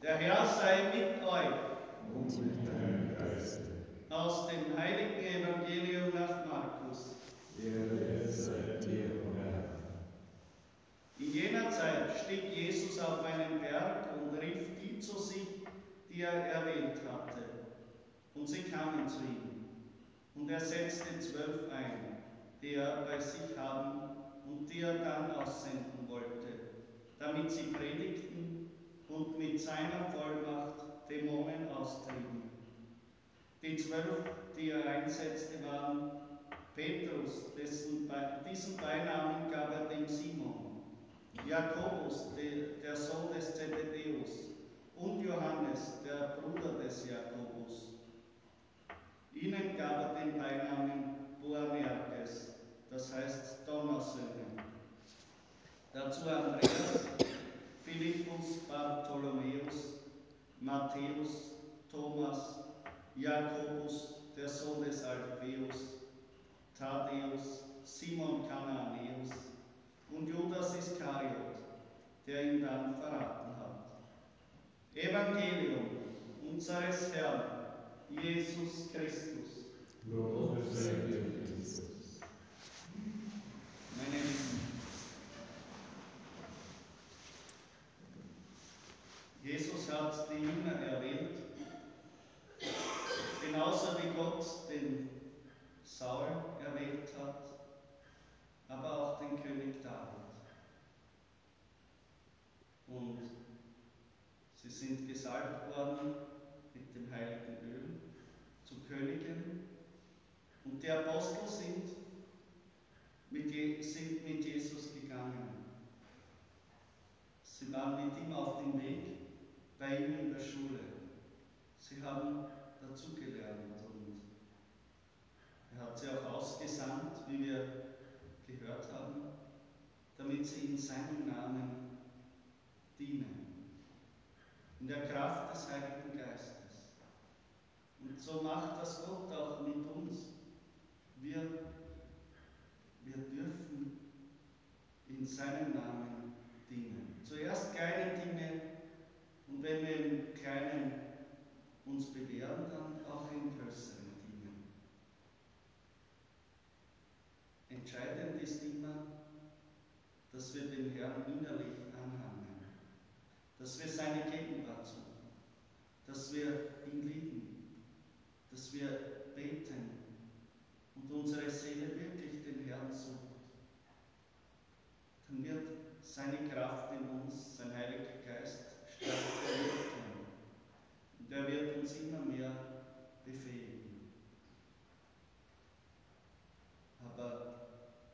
Der Herr sei mit euch. Und mit deinem Geiste. Aus dem heiligen Evangelium nach Markus. Ehre sei dir, o Herr. In jener Zeit stieg Jesus auf einen Berg und rief die zu sich, die er erwählt hatte. Und sie kamen zu ihm. Und er setzte 12 ein, die er bei sich haben und die er dann aussenden wollte, damit sie predigten und mit seiner Vollmacht Dämonen austrieben. Die 12, die er einsetzte, waren Petrus, diesen Beinamen gab er dem Simon, Jakobus, der Sohn des Zebedeus, und Johannes, der Bruder des Jakobus. Ihnen gab er den Beinamen Boanerges, das heißt Donnersöhne. Dazu Andreas, Philippus, Bartholomäus, Matthäus, Thomas, Jakobus, der Sohn des Alpheus, Thaddäus, Simon Kananäus und Judas Iskariot, der ihn dann verraten hat. Evangelium unseres Herrn, Jesus Christus. Lob sei dir, Christus. Meine Lieben, Jesus hat die Jünger erwählt, genauso wie Gott den Saul erwählt hat, aber auch den König David. Und sie sind gesalbt worden mit dem heiligen Öl zu Königen. Und die Apostel sind mit Jesus gegangen. Sie waren mit ihm auf dem Weg, bei ihm in der Schule. Sie haben dazugelernt und er hat sie auch ausgesandt, wie wir gehört haben, damit sie in seinem Namen dienen. In der Kraft des Heiligen Geistes. Und so macht das Gott auch mit uns. Wir dürfen in seinem Namen dienen. Zuerst kleine Dinge und wenn wir im Kleinen uns bewähren, dann auch in größeren Dingen. Entscheidend ist immer, dass wir dem Herrn innerlich anhangen, dass wir seine Gegenwart suchen, dass wir ihn lieben, dass wir beten und unsere Seele wirklich den Herrn sucht. Dann wird seine Kraft in uns, sein Heiliger Geist, stärker wirken. Und er wird uns immer mehr befähigen. Aber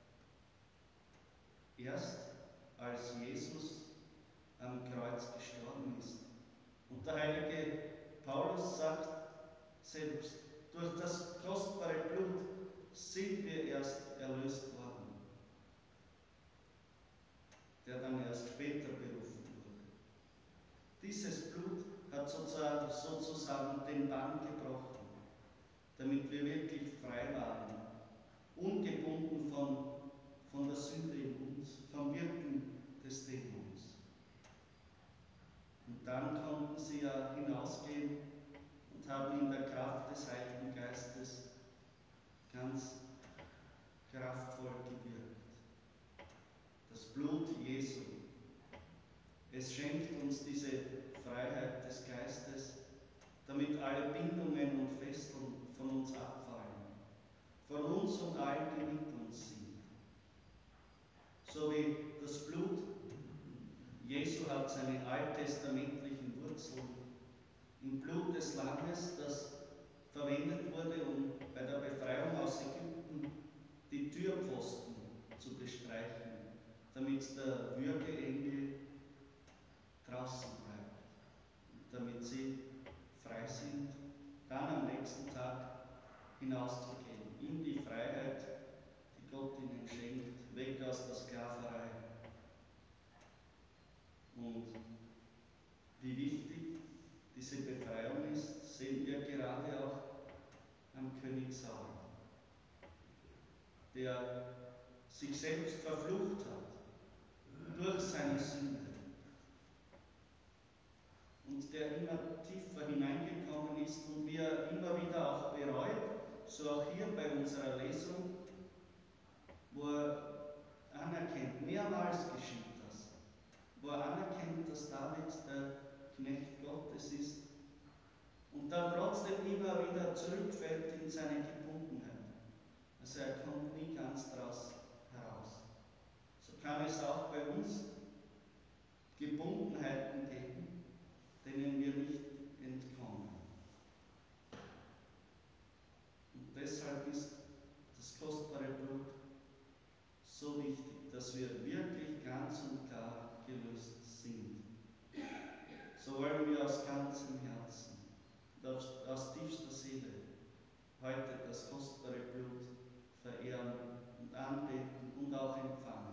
erst als Jesus am Kreuz gestorben ist und der heilige Paulus sagt selbst, durch das kostbare Blut sind wir erst erlöst worden, der dann erst später berufen wurde. Dieses Blut hat sozusagen den Bann gebrochen, damit wir wirklich frei waren, ungebunden von der Sünde in uns, vom Wirken des Dämons. Und dann konnten sie ja hinausgehen und haben in der Kraft des Heiligen Geistes ganz kraftvoll gewirkt. Das Blut Jesu, es schenkt uns diese Freiheit des Geistes, damit alle Bindungen und Fesseln von uns abfallen, von uns und allen, die mit uns sind. So wie das Blut Jesu hat seine alttestamentlichen Wurzeln im Blut des Lammes, das verwendet wurde, um bei der Befreiung aus Ägypten die Türpfosten zu bestreichen, damit der Würgeengel draußen bleibt, damit sie frei sind, dann am nächsten Tag hinauszugehen, in die Freiheit, die Gott ihnen schenkt, weg aus der Sklaverei. Und wie wichtig diese Befreiung ist, sehen wir gerade auch am König Saul, der sich selbst verflucht hat durch seine Sünde. Und und der immer tiefer hineingekommen ist und wie er immer wieder auch bereut, so auch hier bei unserer Lesung, wo er anerkennt, mehrmals geschieht das, wo er anerkennt, dass David der Knecht Gottes ist und dann trotzdem immer wieder zurückfällt in seine Gebundenheit. Also er kommt nie ganz daraus heraus. So kann es auch bei uns Gebundenheiten geben, denen wir nicht entkommen. Und deshalb ist das kostbare Blut so wichtig, dass wir wirklich ganz und gar gelöst sind. So wollen wir aus ganzem Herzen und aus tiefster Seele heute das kostbare Blut verehren und anbeten und auch empfangen.